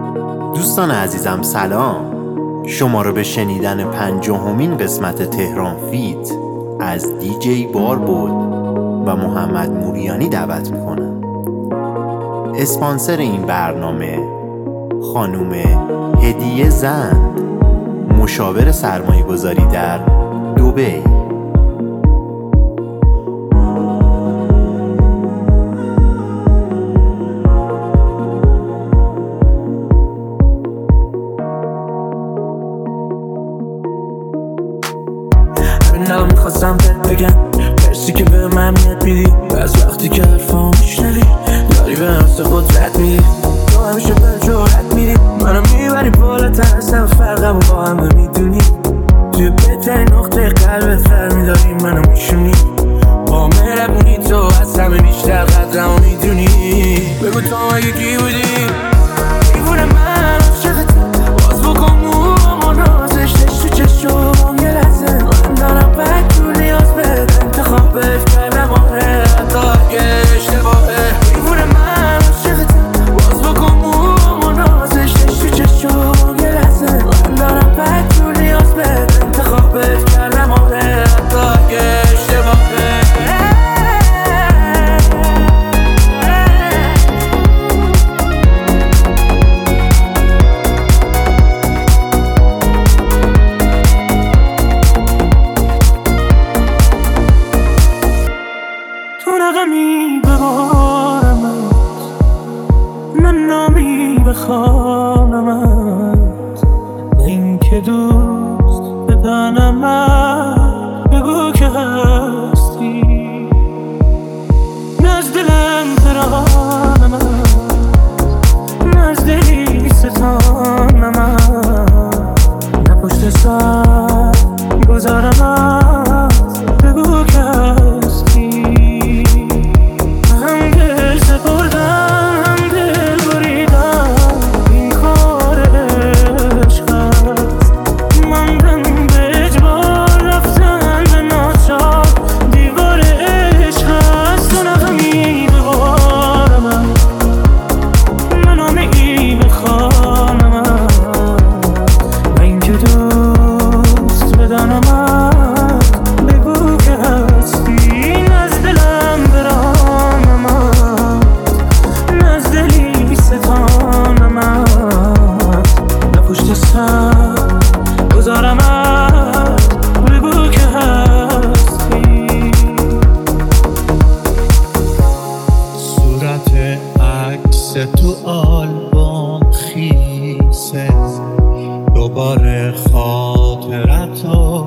دوستان عزیزم سلام، شما رو به شنیدن 50مین قسمت تهران فیت از دیجی باربود و محمد موریانی دعوت میکنم. اسپانسر این برنامه خانوم هدیه زند، مشاور سرمایه گذاری در دبی. نه میخواستم بهت بگم مرسی که به من میاد میدی، از وقتی که حرفام میشنوی داری به نفس قدرت میدی، تو همیشه به جرأت میدی، منو میبری بالاتر از همه، فرقمو با همه میدونی، توی بهترین نقطه قلبت قرار میداری، منو میشونی، با مهربونی تو از همه بیشتر قدرمو میدونی. بگو تو اگه کی بودی دیوونه من عاشقتم، باز بکن موامو نازش تو چشم یه لحظه، من دارم بد تو نیاز بهت، انتخابت کردم آره حتی اگه اشتباهه. دیوونه من عاشقتم، باز بکن موامو نازش تو چشم یه لحظه، من دارم بد تو نیاز بهت، انتخابت کردم آره حتی اگه اشتباهه. تو نغمی ببارمت، من نامی بخوانمت، این که دوست بدانمت، بگو که هستی، نه از دلم ترانمت، نه از دلی ستانمت، نه پشت سر گذارمت، بگو که هستی. هم دل سپردم هم دل بریدم، این کار عشق است، ماندم به اجبار رفتن به ناچار، دیوار عشق است. تو نغمی ببارمت، من آمی بخوانمت، و این که دوست بدانمت، بگو که هستی، نه از دلم برانمت، نه از دلی ستانمت، نه پشت سر گذارمت، بگو که هستی. صورت عکس تو آلبوم خیسه، دوباره خاطرتو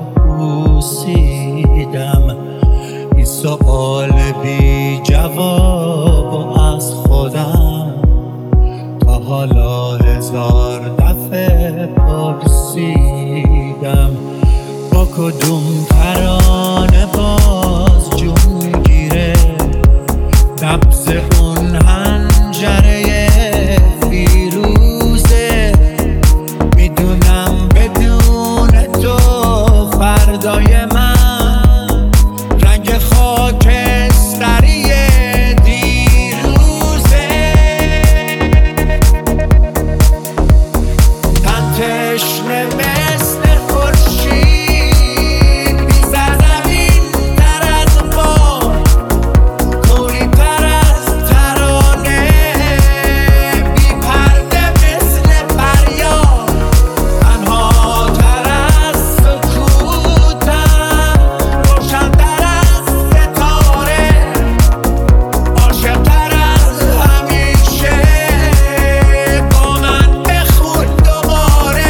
بوسیدم، این سؤال بی جواب از خودم تا حالا 1000 دفعه پرسیدم، با کدوم ترانه باز جون گیره نبض اون حنجره فیروزه، میدونم بدون تو فردای من رنگ خاکستری دیروزه، تن تشنه مثل خورشید، بی سرزمین تر از باد، کوری تر از ترانه، بی پرده مثل فریاد، تنها تر از سکوتم، روشن تر از ستاره، عاشق تر از همیشه، با من بخون دوباره.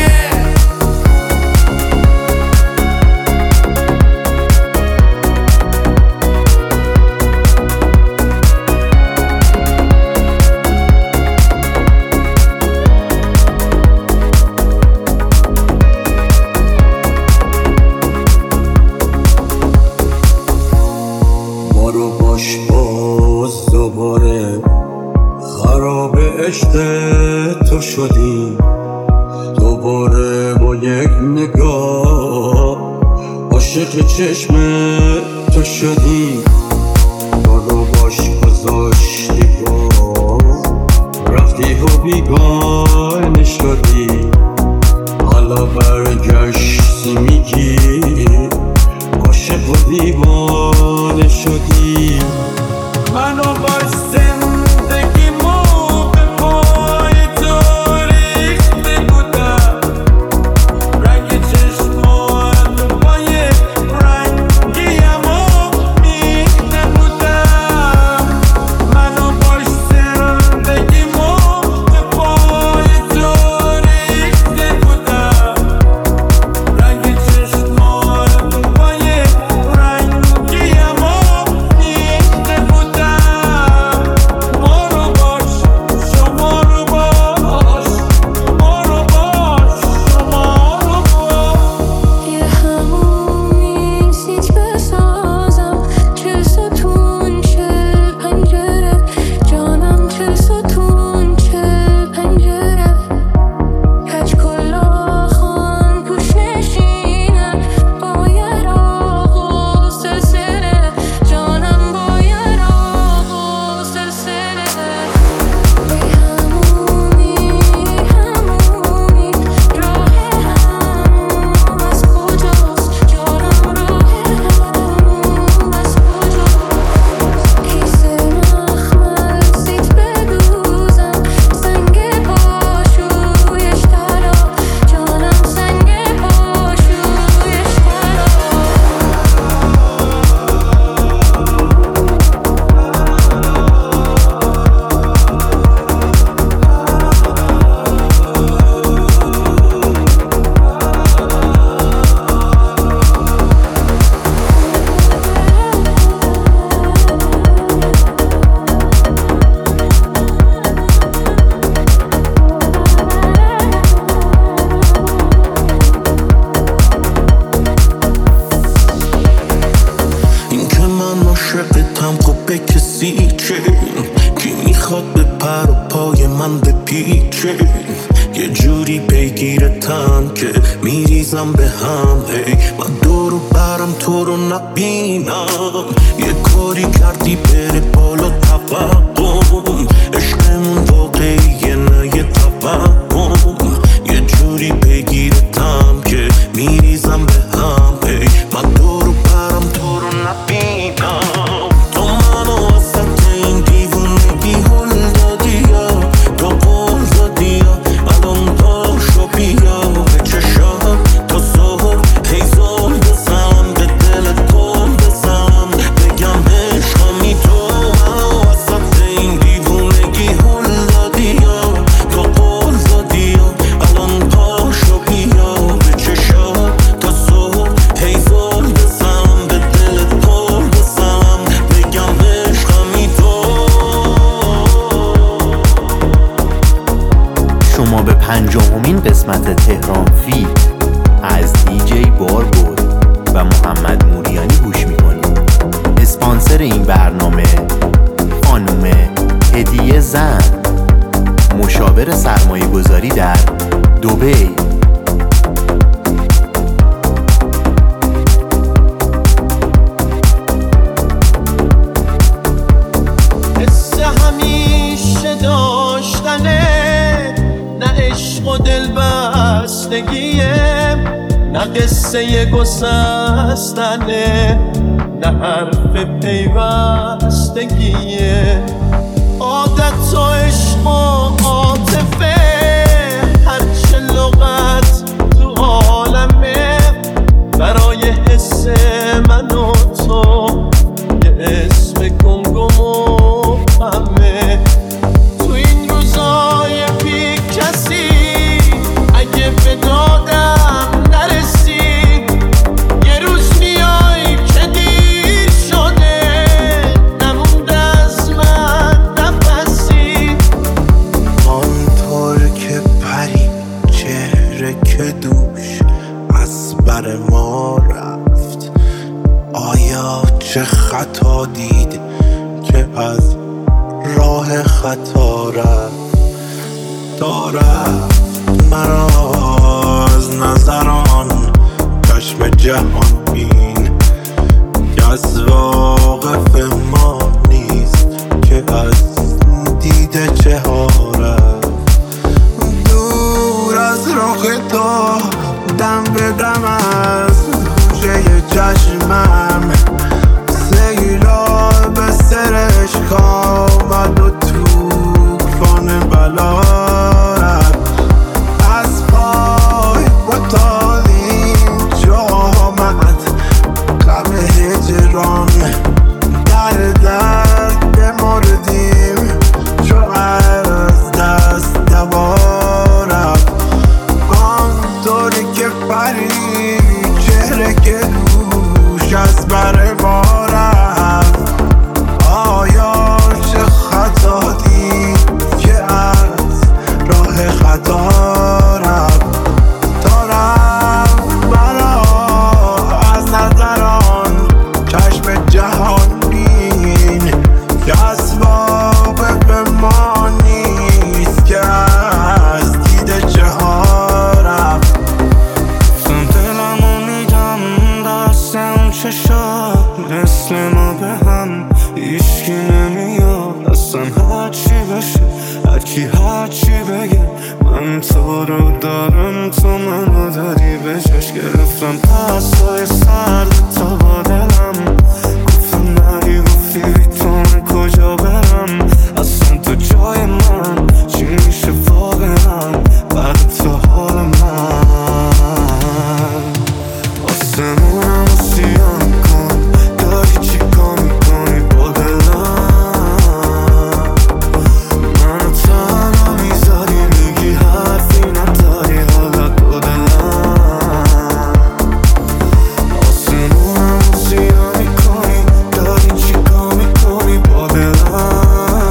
ما رو باش باز دوباره خراب عشق تو شدیم، دوباره با یک نگاه عاشق چشم تو شدیم، ما رو باش گذاشتی با رفتی و بیگانه شدی، حالا برگشتی میگی عاشق و دیوانه شدی. منو باش زندگیمو به پای تو ریخته بودم، رنگ چشماتو پای رنگیمو میخته بودم. منو باش زندگیمو به پای تو ریخته بودم، رنگ چشماتو پای رنگیمو میخته بودم. مارو باش شما رو باش، مارو باش شما رو باش. یه همون نیست بسازم، چه ستون چه پنجره، جانم چه ستون چه پنجره، کج کلا خان توش نشینه، با یراق و سلسله، جانم با یراق و سلسله. ای همونی راه همون از کجاست، جانم راه همون از کجاست. کیسه مخمل سیت بدوزم، سنگ پاشویش ترا، جانم سنگ پاشویش ترا. این که من عاشقتم خب به کسی چه؟ کی میخواد به پر و پای من بپیچه؟ یه جوری پیگیرتم که میریزم به هم، هی من دور و برم تو رو نبینم. یه کاری کردی بره بالا توهم، عشقمون واقعیه نه یه توهم. یه جوری پیگیرتم که میریزم به هم، هی من دور و برم تو رو نبینم. تو منو وسط این دیوونگی هل دادی یا تو قول دادی یا الان پاشو بیا به چشام تا ظهر هی زل بزنم به دلت گل بزنم بگم عشقمی. تو منو وسط این دیوونگی هل دادی یا تو قول دادی یا الان پاشو بیا به چشام تا ظهر هی زل بزنم به دلت گل بزنم بگم عشقمی. تو شما به 50مین قسمت تهران فیت از دیجی باربود و محمد موریانی گوش میکنید. اسپانسر این برنامه خانم هدیه زن، مشاور سرمایه گذاری در دبی. حس همیشه داشتنه، نه عشق و دل بستگیه، نه قصه گسستنه، نه حرف پیوستگیه. عادت و عشق و عاطفه، هرچه لغت تو عالمه، برای حس من و تو یه اسم گمگم و همه. تو این روزای بی کسی اگه به دادم نرسی، یه روز میای که دیر شده نمونده از من نفسی. آنطور که پری چهره که دوش از بر ما رفت، آیا چه خطا دید که از راه خطا رفت؟ تا رفت مرا از نظران چشم جهان بین، که از واقف ما نیست که از دیده چه ها رفت. میرم از گوشه چشمم سیلاب سرشک آمد و توفان بلا رفت از پای بتال اینجا آمد غم هجران در درد بمردیم چو از دست دوا رفت آنطوری که پری چهره که دوش از بر ما رفت آیا چه خطا دید که از راه خطا رفت تا رفت مرا از نظران چشم جهان بین که اسباب به ما نیست که از دید چه ها رفت دلمو میدم دست اون چشات مثل ما به هم هیچکی نمیاد اصلا هرچی بشه هرچی بگه من تو رو دارم تو منو داری به چشم گرفتم پسای سرد تا با دلم گفتم نری گفتی بی تو من کجا برم اصلا تو جای من چی میشه واقعا بعد تو حال من آسمونم رو سیاه کن داری چی کار میکنی با دلم منو تنها میذاری میگی حرفی نداری حالا دو دلم آسمونم رو سیاه میکنی داری چی کار میکنی با دلم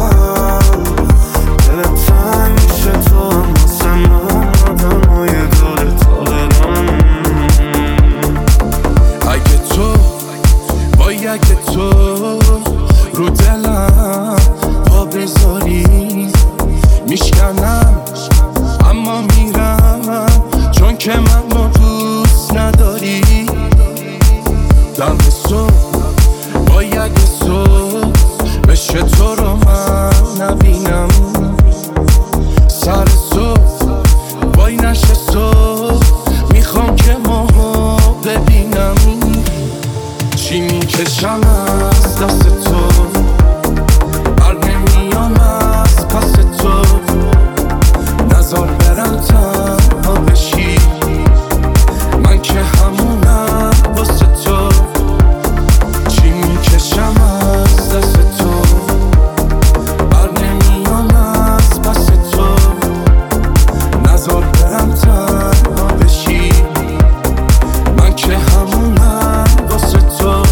دلت تنگ میشه تو هم واسه من آدم های داره تا دلم اگه تو وای اگه تو رو دلم پا بذاری میشکنم اما میرم چون که منو دوست نداری دم صبح وای اگه صبح بشه تو رو من نبینم سر صبح وای نشه صبح میخوام که ماها ببینم چی میکشم از دست تو بر نمیام از پس تو نزار برم تنها بشی من که همونم واسه تو چی میکشم از دست تو بر نمیام از پس تو نزار برم تنها بشی من که همونم واسه تو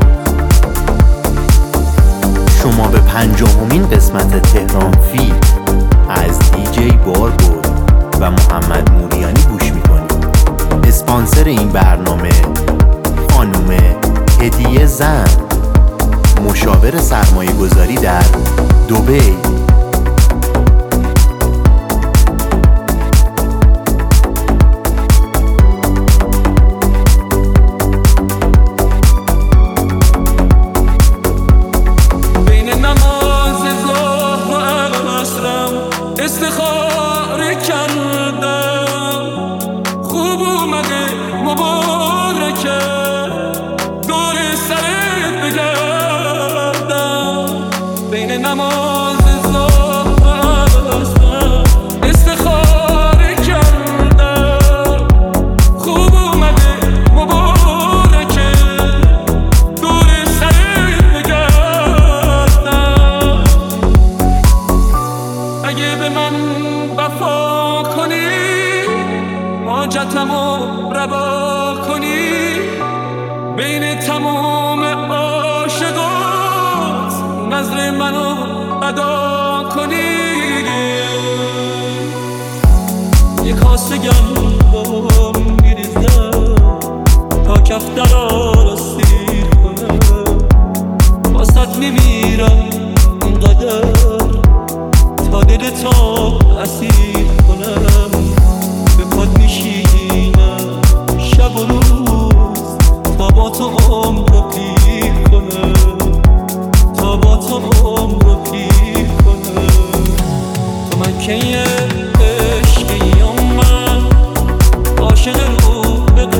شما به 50مین قسمت تهران فیل از دیجی باربود و محمد موریانی گوش میکنید. اسپانسر این برنامه خانم هدیه زن، مشاور سرمایه گذاری در دبی. بین نماز ظهر و عصرم استخاره کردم خوب اومده مبارکه دور سرت بگردم بین نماز ظهر و عصرم استخاره کردم خوب اومده مبارکه دور سرت بگردم اگه به من وفا کنی حاجتمو روا کنی بین تمام عاشقات نظر منو ادا کنی یک کاسه گندم میریزم تا کفترا رو سیر کنم واسط میمیرم اینقدر تا دلتو اسیر کنم به پاد میشینم شب و روز تا با تو عمر رو پیر کنم تا با تو عمر رو پیر کنم تو مکه عشقی من عاشق رو به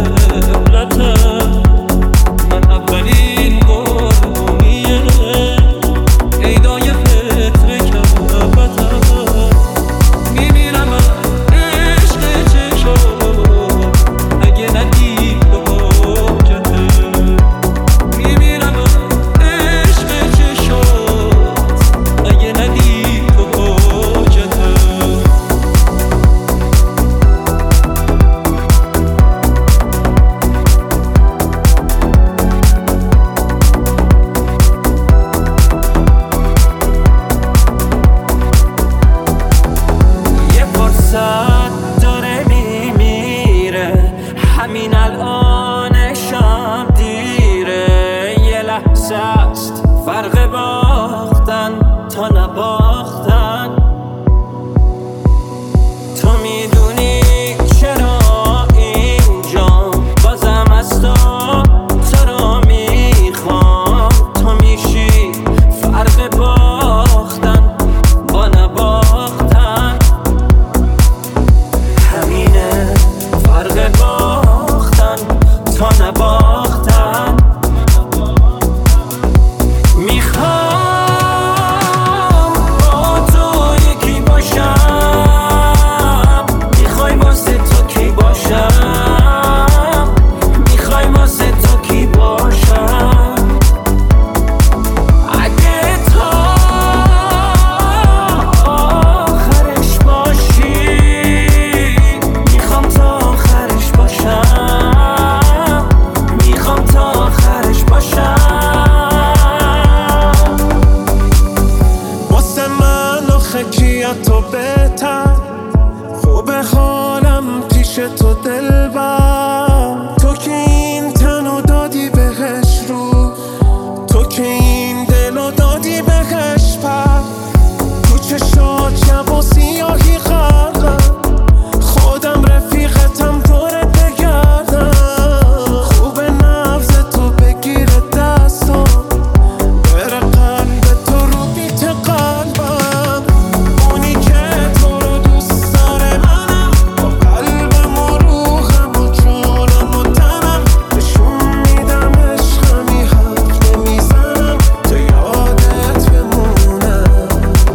بهتر. خوبه حالم پیش تو دلبر، تو که این تنو دادی بهش رو، تو که این دلو دادی بهش پر. تو چشات شب و سیاهی غرقم، خودم رفیقتم دورت بگردم. خوبه نبض تو بگیره دستم، بره قلب تو رو بیت قلبم. اونی که تو رو دوست داره منم، با قلبم و روحم و جونم و تنم. نشون میدم عشقمی حرف نمیزنم تا یادت بمونم.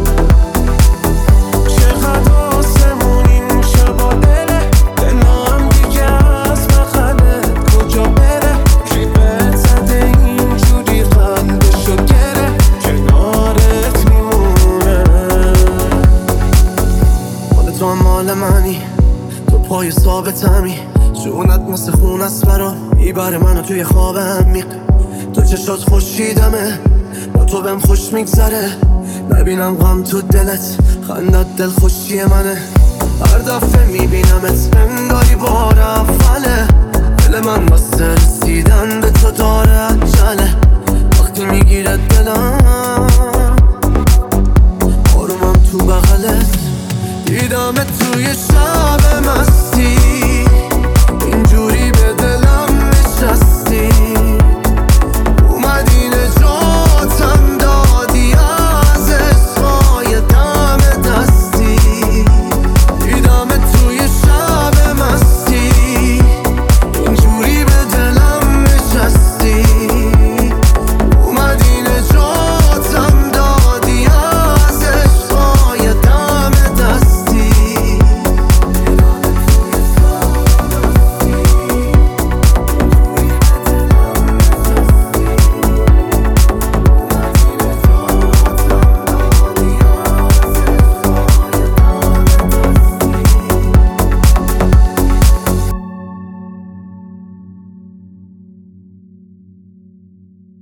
چقدر آسمون این شبا دله، دلم دیگه از بغلت کجا بره. کی بهت زده اینجوری قلبشو گره، کنارت میمونه. مال تو هم مال منی، تو پای ثابتمی. جونت مثل خون است برام، میبره منو توی خواب عمیق. تو چشات خوشیدمه، با تو بهم خوش میگذره. نبینم غم تو دلت، خندت دل خوشی منه. هر دفعه میبینمت انگاری بار اوله. دل من واسه رسیدن به تو داره عجله. وقتی میگیره دلم آرومم تو بغلت. دیدمت توی شب مستی، اینجوری